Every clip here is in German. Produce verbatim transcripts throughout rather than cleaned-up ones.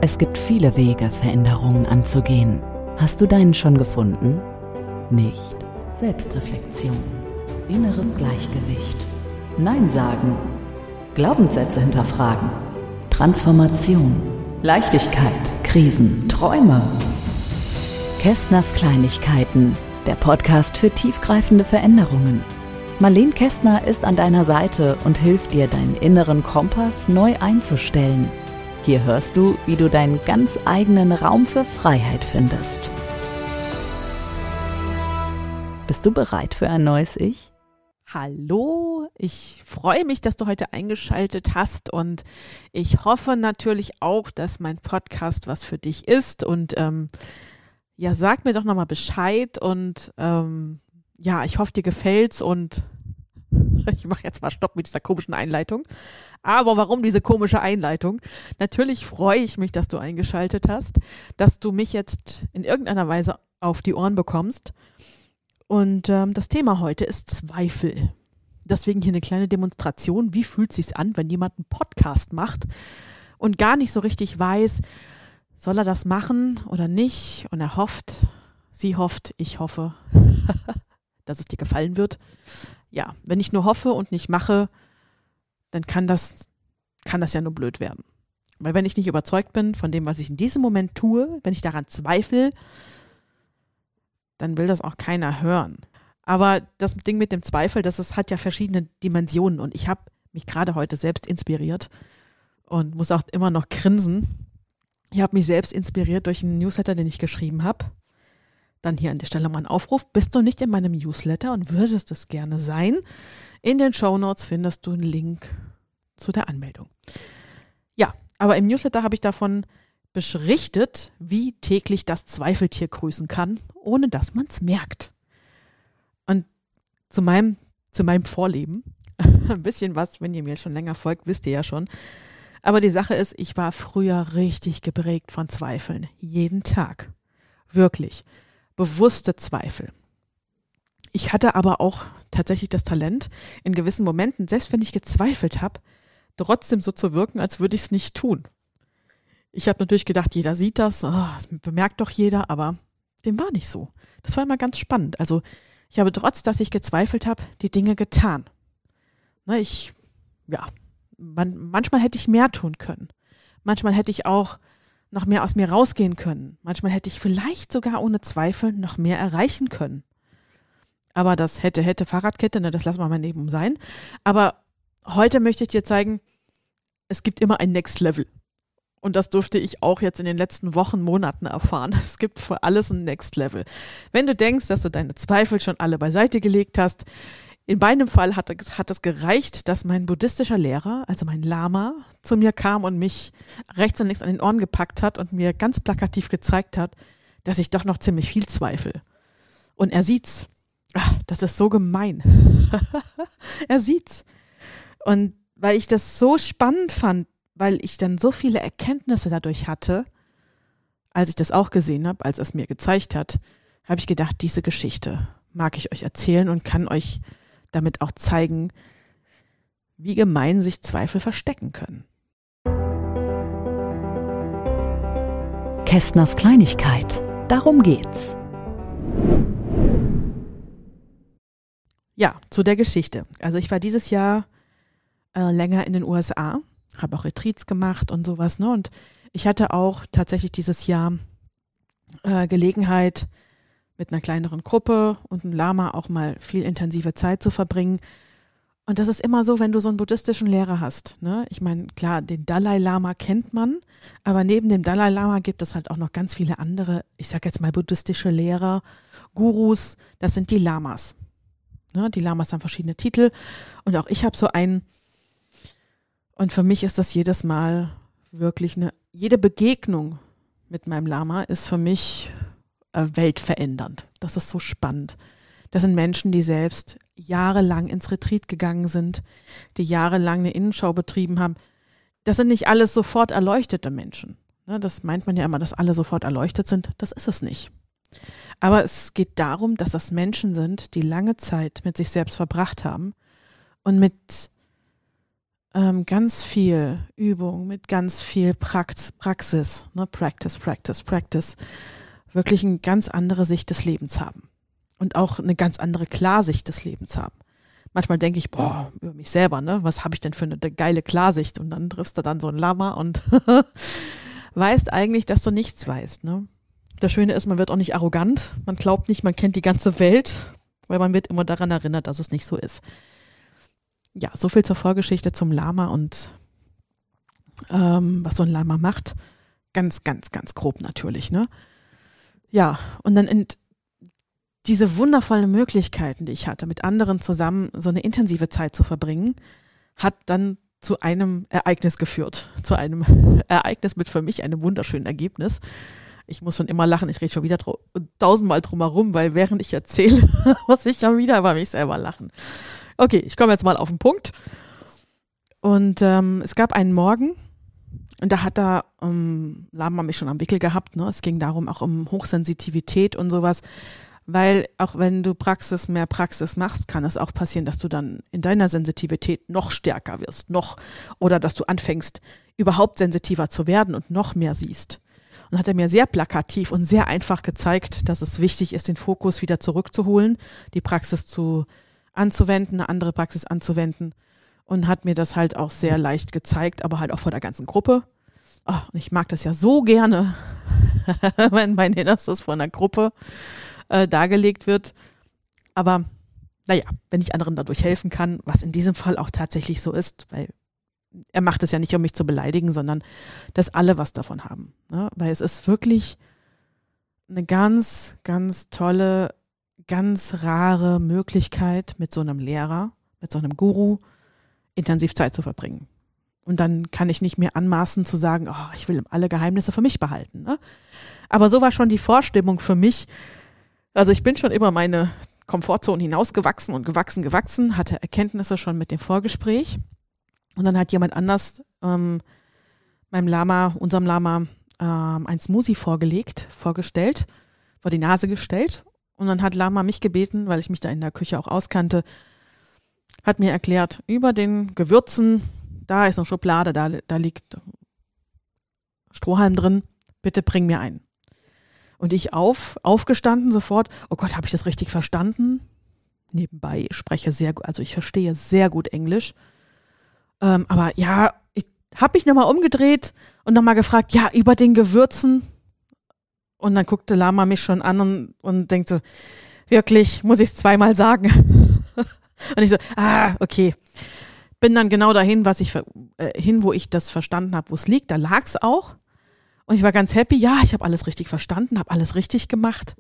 Es gibt viele Wege, Veränderungen anzugehen. Hast du deinen schon gefunden? Nicht. Selbstreflexion, inneres Gleichgewicht, Nein sagen, Glaubenssätze hinterfragen, Transformation, Leichtigkeit, Krisen, Träume. Kästners Kleinigkeiten, der Podcast für tiefgreifende Veränderungen. Marlene Kästner ist an deiner Seite und hilft dir, deinen inneren Kompass neu einzustellen. Hier hörst du, wie du deinen ganz eigenen Raum für Freiheit findest. Bist du bereit für ein neues Ich? Hallo, ich freue mich, dass du heute eingeschaltet hast und ich hoffe natürlich auch, dass mein Podcast was für dich ist und ähm, ja, sag mir doch nochmal Bescheid und ähm, ja, ich hoffe, dir gefällt's und ich mache jetzt mal Stopp mit dieser komischen Einleitung. Aber warum diese komische Einleitung? Natürlich freue ich mich, dass du eingeschaltet hast, dass du mich jetzt in irgendeiner Weise auf die Ohren bekommst. Und ähm, das Thema heute ist Zweifel. Deswegen hier eine kleine Demonstration. Wie fühlt es sich an, wenn jemand einen Podcast macht und gar nicht so richtig weiß, soll er das machen oder nicht? Und er hofft, sie hofft, ich hoffe, dass es dir gefallen wird. Ja, wenn ich nur hoffe und nicht mache, dann kann das, kann das ja nur blöd werden. Weil wenn ich nicht überzeugt bin von dem, was ich in diesem Moment tue, wenn ich daran zweifle, dann will das auch keiner hören. Aber das Ding mit dem Zweifel, das ist, hat ja verschiedene Dimensionen und ich habe mich gerade heute selbst inspiriert und muss auch immer noch grinsen. Ich habe mich selbst inspiriert durch einen Newsletter, den ich geschrieben habe. Dann hier an der Stelle mal ein Aufruf. Bist du nicht in meinem Newsletter und würdest es gerne sein? In den Shownotes findest du einen Link zu der Anmeldung. Ja, aber im Newsletter habe ich davon berichtet, wie täglich das Zweifeltier grüßen kann, ohne dass man es merkt. Und zu meinem, zu meinem Vorleben, ein bisschen was, wenn ihr mir schon länger folgt, wisst ihr ja schon. Aber die Sache ist, ich war früher richtig geprägt von Zweifeln. Jeden Tag. Wirklich. Bewusste Zweifel. Ich hatte aber auch tatsächlich das Talent, in gewissen Momenten, selbst wenn ich gezweifelt habe, trotzdem so zu wirken, als würde ich es nicht tun. Ich habe natürlich gedacht, jeder sieht das, oh, das bemerkt doch jeder, aber dem war nicht so. Das war immer ganz spannend. Also ich habe trotz, dass ich gezweifelt habe, die Dinge getan. Na, ich, ja, man, manchmal hätte ich mehr tun können. Manchmal hätte ich auch noch mehr aus mir rausgehen können. Manchmal hätte ich vielleicht sogar ohne Zweifel noch mehr erreichen können. Aber das hätte, hätte Fahrradkette, ne, das lassen wir mal neben sein. Aber heute möchte ich dir zeigen, es gibt immer ein Next Level. Und das durfte ich auch jetzt in den letzten Wochen, Monaten erfahren. Es gibt für alles ein Next Level. Wenn du denkst, dass du deine Zweifel schon alle beiseite gelegt hast, in meinem Fall hat, hat es gereicht, dass mein buddhistischer Lehrer, also mein Lama, zu mir kam und mich rechts und links an den Ohren gepackt hat und mir ganz plakativ gezeigt hat, dass ich doch noch ziemlich viel zweifle. Und er sieht's. Ach, das ist so gemein. Er sieht's. Und weil ich das so spannend fand, weil ich dann so viele Erkenntnisse dadurch hatte, als ich das auch gesehen habe, als es mir gezeigt hat, habe ich gedacht, diese Geschichte mag ich euch erzählen und kann euch damit auch zeigen, wie gemein sich Zweifel verstecken können. Kästners Kleinigkeit. Darum geht's. Ja, zu der Geschichte. Also ich war dieses Jahr äh, länger in den U S A, habe auch Retreats gemacht und sowas, ne? Und ich hatte auch tatsächlich dieses Jahr äh, Gelegenheit, mit einer kleineren Gruppe und einem Lama auch mal viel intensive Zeit zu verbringen. Und das ist immer so, wenn du so einen buddhistischen Lehrer hast, ne? Ich meine, klar, den Dalai Lama kennt man, aber neben dem Dalai Lama gibt es halt auch noch ganz viele andere, ich sage jetzt mal buddhistische Lehrer, Gurus, das sind die Lamas. Ne? Die Lamas haben verschiedene Titel und auch ich habe so einen. Und für mich ist das jedes Mal wirklich eine, jede Begegnung mit meinem Lama ist für mich äh, weltverändernd. Das ist so spannend. Das sind Menschen, die selbst jahrelang ins Retreat gegangen sind, die jahrelang eine Innenschau betrieben haben. Das sind nicht alles sofort erleuchtete Menschen. Ne, das meint man ja immer, dass alle sofort erleuchtet sind. Das ist es nicht. Aber es geht darum, dass das Menschen sind, die lange Zeit mit sich selbst verbracht haben und mit ähm, ganz viel Übung, mit ganz viel Prax- Praxis, ne? Practice, Practice, Practice, wirklich eine ganz andere Sicht des Lebens haben und auch eine ganz andere Klarsicht des Lebens haben. Manchmal denke ich, boah, über mich selber, ne? Was habe ich denn für eine geile Klarsicht? Und dann triffst du dann so ein Lama und weißt eigentlich, dass du nichts weißt, ne? Das Schöne ist, man wird auch nicht arrogant. Man glaubt nicht, man kennt die ganze Welt, weil man wird immer daran erinnert, dass es nicht so ist. Ja, so viel zur Vorgeschichte zum Lama und ähm, was so ein Lama macht. Ganz, ganz, ganz grob natürlich, ne? Ja, und dann in diese wundervollen Möglichkeiten, die ich hatte, mit anderen zusammen so eine intensive Zeit zu verbringen, hat dann zu einem Ereignis geführt. Zu einem Ereignis mit für mich einem wunderschönen Ergebnis. Ich muss schon immer lachen, ich rede schon wieder dr- tausendmal drum herum, weil während ich erzähle, muss ich schon wieder über mich selber lachen. Okay, ich komme jetzt mal auf den Punkt. Und ähm, es gab einen Morgen, und da hat da ähm, Lama mich schon am Wickel gehabt. Ne? Es ging darum auch um Hochsensitivität und sowas. Weil auch wenn du Praxis, mehr Praxis machst, kann es auch passieren, dass du dann in deiner Sensitivität noch stärker wirst, noch, oder dass du anfängst, überhaupt sensitiver zu werden und noch mehr siehst. Und hat er mir sehr plakativ und sehr einfach gezeigt, dass es wichtig ist, den Fokus wieder zurückzuholen, die Praxis zu anzuwenden, eine andere Praxis anzuwenden, und hat mir das halt auch sehr leicht gezeigt, aber halt auch vor der ganzen Gruppe. Oh, und ich mag das ja so gerne, wenn mein Innerstes von einer Gruppe Äh, dargelegt wird. Aber naja, wenn ich anderen dadurch helfen kann, was in diesem Fall auch tatsächlich so ist, weil er macht es ja nicht, um mich zu beleidigen, sondern dass alle was davon haben. Ne? Weil es ist wirklich eine ganz, ganz tolle, ganz rare Möglichkeit, mit so einem Lehrer, mit so einem Guru intensiv Zeit zu verbringen. Und dann kann ich nicht mehr anmaßen zu sagen, oh, ich will alle Geheimnisse für mich behalten. Ne? Aber so war schon die Vorstimmung für mich. Also ich bin schon über meine Komfortzone hinausgewachsen und gewachsen, gewachsen, hatte Erkenntnisse schon mit dem Vorgespräch. Und dann hat jemand anders ähm, meinem Lama, unserem Lama, ähm, ein Smoothie vorgelegt, vorgestellt, vor die Nase gestellt. Und dann hat Lama mich gebeten, weil ich mich da in der Küche auch auskannte, hat mir erklärt, über den Gewürzen, da ist eine Schublade, da, da liegt Strohhalm drin, bitte bring mir einen. Und ich auf, aufgestanden sofort, oh Gott, habe ich das richtig verstanden? Nebenbei, ich spreche sehr gut, also ich verstehe sehr gut Englisch. Ähm, aber ja, ich habe mich nochmal umgedreht und nochmal gefragt, ja, über den Gewürzen. Und dann guckte Lama mich schon an und, und denkt so, wirklich, muss ich es zweimal sagen? Und ich so, ah, okay. Bin dann genau dahin, was ich äh, hin, wo ich das verstanden habe, wo es liegt. Da lag es auch. Und ich war ganz happy, ja, ich habe alles richtig verstanden, habe alles richtig gemacht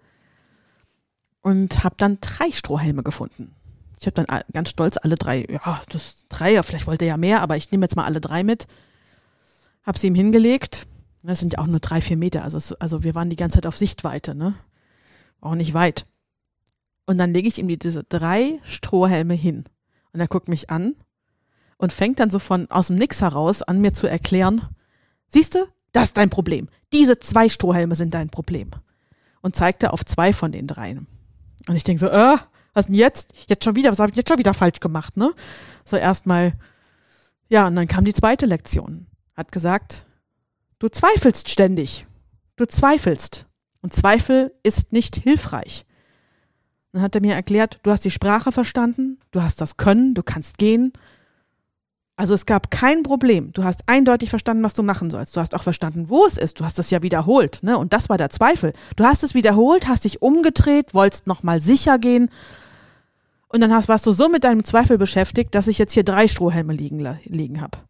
und habe dann drei Strohhalme gefunden. Ich habe dann ganz stolz alle drei, ja, das drei, ja, vielleicht wollte er ja mehr, aber ich nehme jetzt mal alle drei mit. Habe sie ihm hingelegt. Das sind ja auch nur drei, vier Meter, also, es, also wir waren die ganze Zeit auf Sichtweite, ne? Auch nicht weit. Und dann lege ich ihm die, diese drei Strohhalme hin. Und er guckt mich an und fängt dann so von aus dem Nix heraus an, mir zu erklären, siehst du, das ist dein Problem. Diese zwei Strohhalme sind dein Problem. Und zeigte auf zwei von den dreien. Und ich denke so, äh, was denn jetzt? Jetzt schon wieder, was habe ich jetzt schon wieder falsch gemacht, ne? So erstmal, ja, und dann kam die zweite Lektion. Hat gesagt, du zweifelst ständig. Du zweifelst. Und Zweifel ist nicht hilfreich. Dann hat er mir erklärt, du hast die Sprache verstanden, du hast das Können, du kannst gehen. Also es gab kein Problem. Du hast eindeutig verstanden, was du machen sollst. Du hast auch verstanden, wo es ist. Du hast es ja wiederholt, ne? Und das war der Zweifel. Du hast es wiederholt, hast dich umgedreht, wolltest nochmal sicher gehen. Und dann hast, warst du so mit deinem Zweifel beschäftigt, dass ich jetzt hier drei Strohhalme liegen, liegen habe.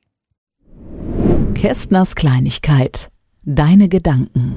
Kästners Kleinigkeit. Deine Gedanken.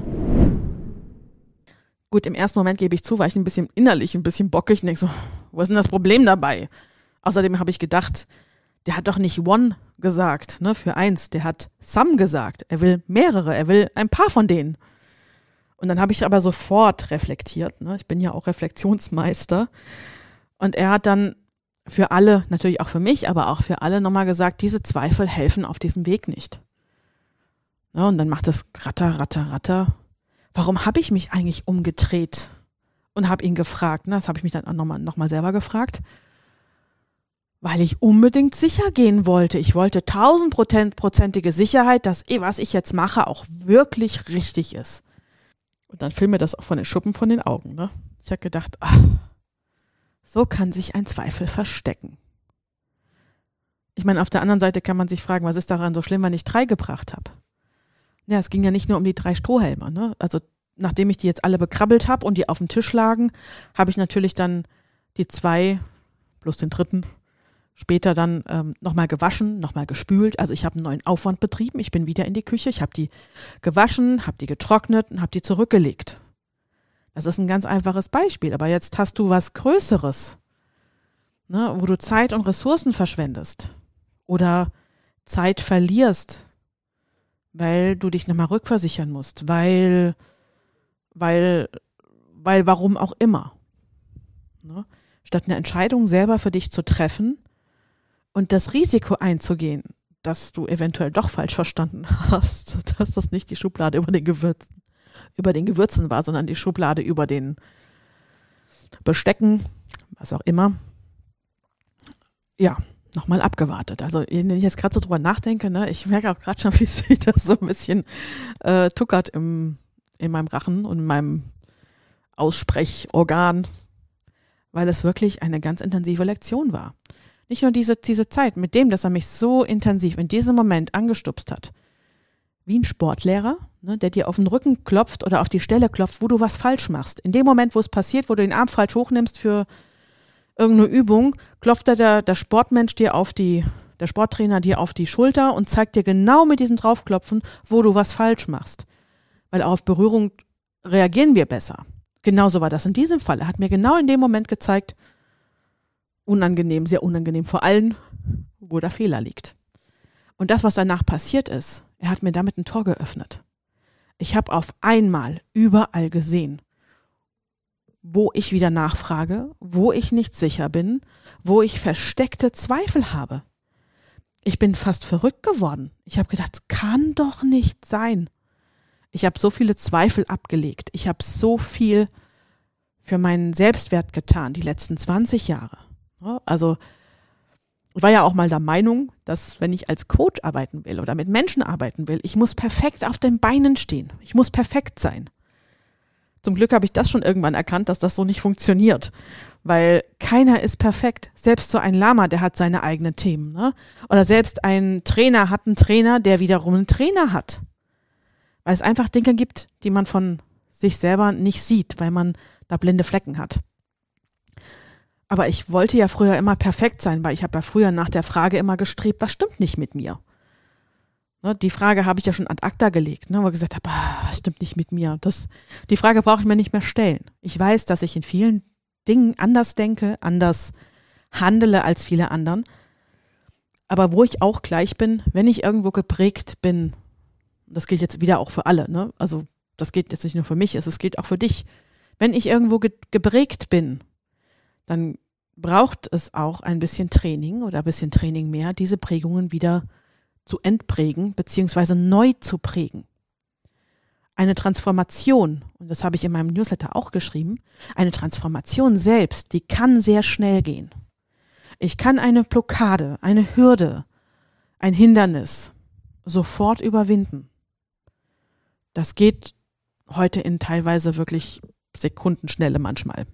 Gut, im ersten Moment gebe ich zu, war ich ein bisschen innerlich ein bisschen bockig und denke so, wo ist denn das Problem dabei? Außerdem habe ich gedacht, der hat doch nicht one gesagt, ne, für eins, der hat some gesagt. Er will mehrere, er will ein paar von denen. Und dann habe ich aber sofort reflektiert, ne, ich bin ja auch Reflexionsmeister. Und er hat dann für alle, natürlich auch für mich, aber auch für alle nochmal gesagt, diese Zweifel helfen auf diesem Weg nicht. Ja, und dann macht es ratter, ratter, ratter. Warum habe ich mich eigentlich umgedreht und habe ihn gefragt, ne, das habe ich mich dann auch nochmal noch mal selber gefragt. weil ich unbedingt sicher gehen wollte. Ich wollte tausendprozentige Sicherheit, dass was ich jetzt mache auch wirklich richtig ist. Und dann fiel mir das auch von den Schuppen von den Augen. Ne? Ich habe gedacht, ach, so kann sich ein Zweifel verstecken. Ich meine, auf der anderen Seite kann man sich fragen, was ist daran so schlimm, wenn ich drei gebracht habe? Ja, es ging ja nicht nur um die drei Strohhelme. Ne? Also nachdem ich die jetzt alle bekrabbelt habe und die auf dem Tisch lagen, habe ich natürlich dann die zwei plus den dritten später dann ähm, nochmal gewaschen, nochmal gespült. Also ich habe einen neuen Aufwand betrieben. Ich bin wieder in die Küche. Ich habe die gewaschen, habe die getrocknet und habe die zurückgelegt. Das ist ein ganz einfaches Beispiel. Aber jetzt hast du was Größeres, ne, wo du Zeit und Ressourcen verschwendest oder Zeit verlierst, weil du dich nochmal rückversichern musst, weil, weil, weil warum auch immer. Ne? Statt eine Entscheidung selber für dich zu treffen, und das Risiko einzugehen, dass du eventuell doch falsch verstanden hast, dass das nicht die Schublade über den Gewürzen, über den Gewürzen war, sondern die Schublade über den Bestecken, was auch immer. Ja, nochmal abgewartet. Also wenn ich jetzt gerade so drüber nachdenke, ne, ich merke auch gerade schon, wie sich das so ein bisschen äh, tuckert im, in meinem Rachen und in meinem Aussprechorgan, weil es wirklich eine ganz intensive Lektion war. Nicht nur diese, diese Zeit mit dem, dass er mich so intensiv in diesem Moment angestupst hat, wie ein Sportlehrer, ne, der dir auf den Rücken klopft oder auf die Stelle klopft, wo du was falsch machst. In dem Moment, wo es passiert, wo du den Arm falsch hochnimmst für irgendeine Übung, klopft der, der Sportmensch dir auf die, der Sporttrainer dir auf die Schulter und zeigt dir genau mit diesem Draufklopfen, wo du was falsch machst. Weil auf Berührung reagieren wir besser. Genauso war das in diesem Fall. Er hat mir genau in dem Moment gezeigt, unangenehm, sehr unangenehm vor allem, wo der Fehler liegt. Und das, was danach passiert ist, er hat mir damit ein Tor geöffnet. Ich habe auf einmal überall gesehen, wo ich wieder nachfrage, wo ich nicht sicher bin, wo ich versteckte Zweifel habe. Ich bin fast verrückt geworden. Ich habe gedacht, das kann doch nicht sein. Ich habe so viele Zweifel abgelegt. Ich habe so viel für meinen Selbstwert getan, die letzten zwanzig Jahre. Also ich war ja auch mal der Meinung, dass wenn ich als Coach arbeiten will oder mit Menschen arbeiten will, ich muss perfekt auf den Beinen stehen. Ich muss perfekt sein. Zum Glück habe ich das schon irgendwann erkannt, dass das so nicht funktioniert, weil keiner ist perfekt. Selbst so ein Lama, der hat seine eigenen Themen, ne? Oder selbst ein Trainer hat einen Trainer, der wiederum einen Trainer hat. Weil es einfach Dinge gibt, die man von sich selber nicht sieht, weil man da blinde Flecken hat. Aber ich wollte ja früher immer perfekt sein, weil ich habe ja früher nach der Frage immer gestrebt, was stimmt nicht mit mir? Ne, die Frage habe ich ja schon ad acta gelegt, ne, wo ich gesagt habe, ah, was stimmt nicht mit mir? Das, die Frage brauche ich mir nicht mehr stellen. Ich weiß, dass ich in vielen Dingen anders denke, anders handele als viele anderen. Aber wo ich auch gleich bin, wenn ich irgendwo geprägt bin, das gilt jetzt wieder auch für alle, ne? Also das geht jetzt nicht nur für mich, es geht auch für dich. Wenn ich irgendwo ge- geprägt bin, dann braucht es auch ein bisschen Training oder ein bisschen Training mehr, diese Prägungen wieder zu entprägen beziehungsweise neu zu prägen. Eine Transformation, und das habe ich in meinem Newsletter auch geschrieben, eine Transformation selbst, die kann sehr schnell gehen. Ich kann eine Blockade, eine Hürde, ein Hindernis sofort überwinden. Das geht heute in teilweise wirklich Sekundenschnelle manchmal.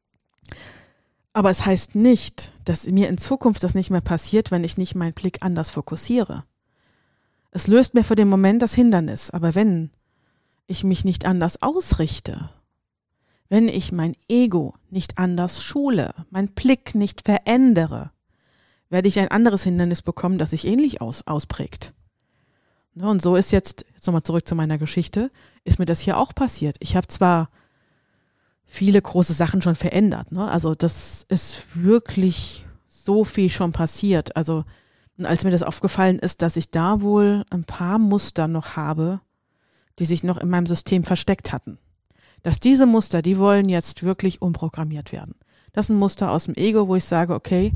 Aber es heißt nicht, dass mir in Zukunft das nicht mehr passiert, wenn ich nicht meinen Blick anders fokussiere. Es löst mir für den Moment das Hindernis, aber wenn ich mich nicht anders ausrichte, wenn ich mein Ego nicht anders schule, meinen Blick nicht verändere, werde ich ein anderes Hindernis bekommen, das sich ähnlich aus, ausprägt. Und so ist jetzt, jetzt nochmal zurück zu meiner Geschichte, ist mir das hier auch passiert. Ich habe zwar viele große Sachen schon verändert, ne? Also das ist wirklich so viel schon passiert. Also als mir das aufgefallen ist, dass ich da wohl ein paar Muster noch habe, die sich noch in meinem System versteckt hatten. Dass diese Muster, die wollen jetzt wirklich umprogrammiert werden. Das sind Muster aus dem Ego, wo ich sage, okay,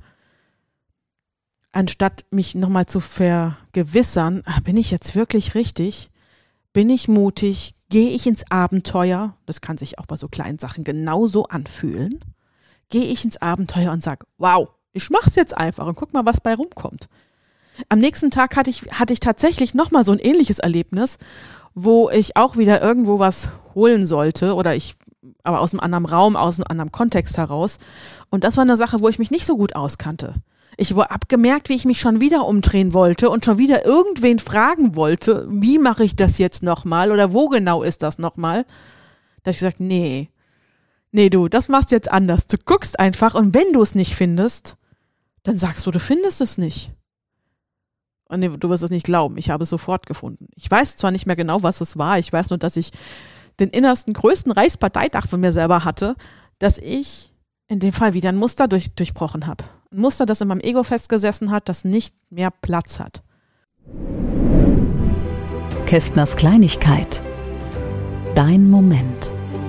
anstatt mich nochmal zu vergewissern, bin ich jetzt wirklich richtig? Bin ich mutig? Gehe ich ins Abenteuer? Das kann sich auch bei so kleinen Sachen genauso anfühlen. Gehe ich ins Abenteuer und sage, wow, Ich mach's jetzt einfach und guck mal, was bei rumkommt. Am nächsten Tag hatte ich, hatte ich tatsächlich nochmal so ein ähnliches Erlebnis, wo ich auch wieder irgendwo was holen sollte oder ich, aber aus einem anderen Raum, aus einem anderen Kontext heraus. Und das war eine Sache, wo ich mich nicht so gut auskannte. Ich habe gemerkt, wie ich mich schon wieder umdrehen wollte und schon wieder irgendwen fragen wollte, wie mache ich das jetzt nochmal oder wo genau ist das nochmal? Da habe ich gesagt, nee, nee du, das machst du jetzt anders. Du guckst einfach und wenn du es nicht findest, dann sagst du, du findest es nicht. Und nee, du wirst es nicht glauben, ich habe es sofort gefunden. Ich weiß zwar nicht mehr genau, was es war, ich weiß nur, dass ich den innersten, größten Reichsparteitag von mir selber hatte, dass ich in dem Fall wieder ein Muster durch, durchbrochen habe. Ein Muster, das in meinem Ego festgesessen hat, das nicht mehr Platz hat. Kästners Kleinigkeit. Dein Moment.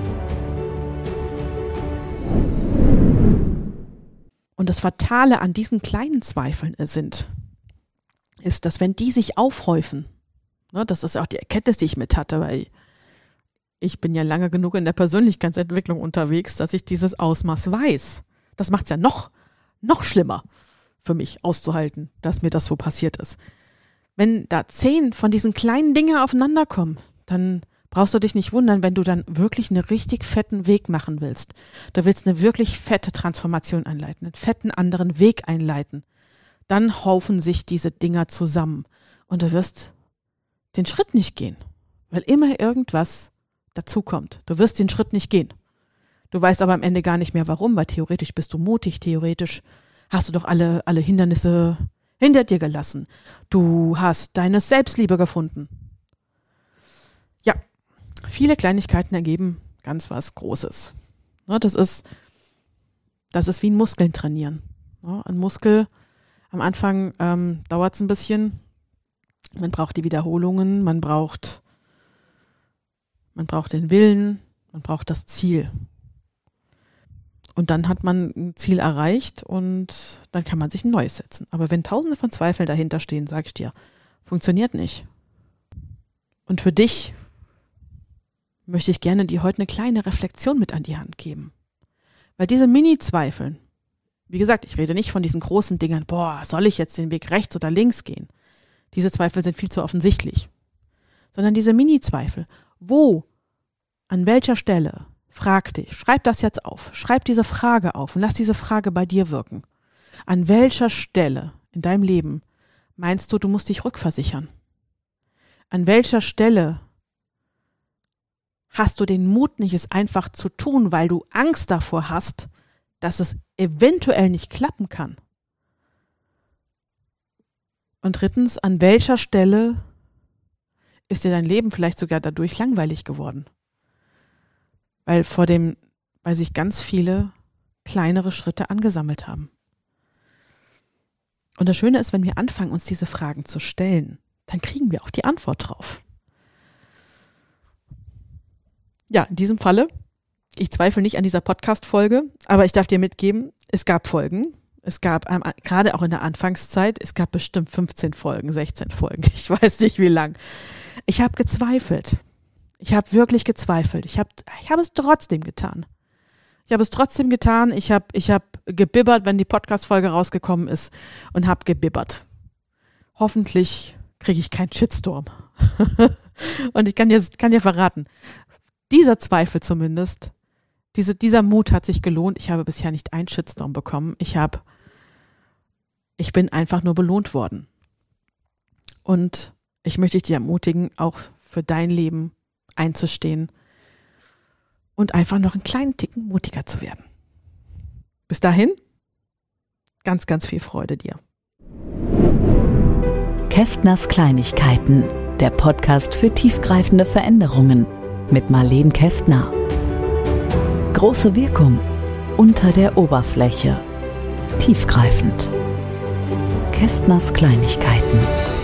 Und das Fatale an diesen kleinen Zweifeln sind, ist, dass wenn die sich aufhäufen, ne, das ist auch die Erkenntnis, die ich mit hatte, weil ich bin ja lange genug in der Persönlichkeitsentwicklung unterwegs, dass ich dieses Ausmaß weiß. Das macht es ja noch, noch schlimmer für mich auszuhalten, dass mir das so passiert ist. Wenn da zehn von diesen kleinen Dingen aufeinander kommen, dann brauchst du dich nicht wundern, wenn du dann wirklich einen richtig fetten Weg machen willst. Du willst eine wirklich fette Transformation einleiten, einen fetten anderen Weg einleiten. Dann haufen sich diese Dinger zusammen und du wirst den Schritt nicht gehen, weil immer irgendwas dazukommt. Du wirst den Schritt nicht gehen. Du weißt aber am Ende gar nicht mehr warum, weil theoretisch bist du mutig, theoretisch hast du doch alle, alle Hindernisse hinter dir gelassen. Du hast deine Selbstliebe gefunden. Ja, viele Kleinigkeiten ergeben ganz was Großes. Das ist, das ist wie ein Muskeln trainieren. Ein Muskel, am Anfang ähm, dauert es ein bisschen. Man braucht die Wiederholungen, man braucht, man braucht den Willen, man braucht das Ziel. Und dann hat man ein Ziel erreicht und dann kann man sich ein neues setzen. Aber wenn tausende von Zweifeln dahinter stehen, sag ich dir, funktioniert nicht. Und für dich möchte ich gerne dir heute eine kleine Reflexion mit an die Hand geben. Weil diese Mini-Zweifeln, wie gesagt, ich rede nicht von diesen großen Dingern, boah, soll ich jetzt den Weg rechts oder links gehen? Diese Zweifel sind viel zu offensichtlich. Sondern diese Mini-Zweifel, wo, an welcher Stelle, frag dich, schreib das jetzt auf, schreib diese Frage auf und lass diese Frage bei dir wirken. An welcher Stelle in deinem Leben meinst du, du musst dich rückversichern? An welcher Stelle hast du den Mut nicht, es einfach zu tun, weil du Angst davor hast, dass es eventuell nicht klappen kann? Und drittens, an welcher Stelle ist dir dein Leben vielleicht sogar dadurch langweilig geworden? Weil vor dem, weil sich ganz viele kleinere Schritte angesammelt haben. Und das Schöne ist, wenn wir anfangen, uns diese Fragen zu stellen, dann kriegen wir auch die Antwort drauf. Ja, in diesem Falle, ich zweifle nicht an dieser Podcast-Folge, aber ich darf dir mitgeben, es gab Folgen. Es gab ähm, gerade auch in der Anfangszeit, es gab bestimmt fünfzehn Folgen, sechzehn Folgen, ich weiß nicht wie lang. Ich habe gezweifelt. Ich habe wirklich gezweifelt. Ich habe ich hab es trotzdem getan. Ich habe es trotzdem getan. Ich habe ich hab gebibbert, wenn die Podcast-Folge rausgekommen ist und habe gebibbert. Hoffentlich kriege ich keinen Shitstorm. Und ich kann dir, kann dir verraten, dieser Zweifel zumindest, diese, dieser Mut hat sich gelohnt. Ich habe bisher nicht einen Shitstorm bekommen. Ich habe, ich bin einfach nur belohnt worden. Und ich möchte dich ermutigen, auch für dein Leben einzustehen und einfach noch einen kleinen Ticken mutiger zu werden. Bis dahin, ganz, ganz viel Freude dir. Kästners Kleinigkeiten, der Podcast für tiefgreifende Veränderungen mit Marlene Kästner. Große Wirkung unter der Oberfläche. Tiefgreifend. Kästners Kleinigkeiten.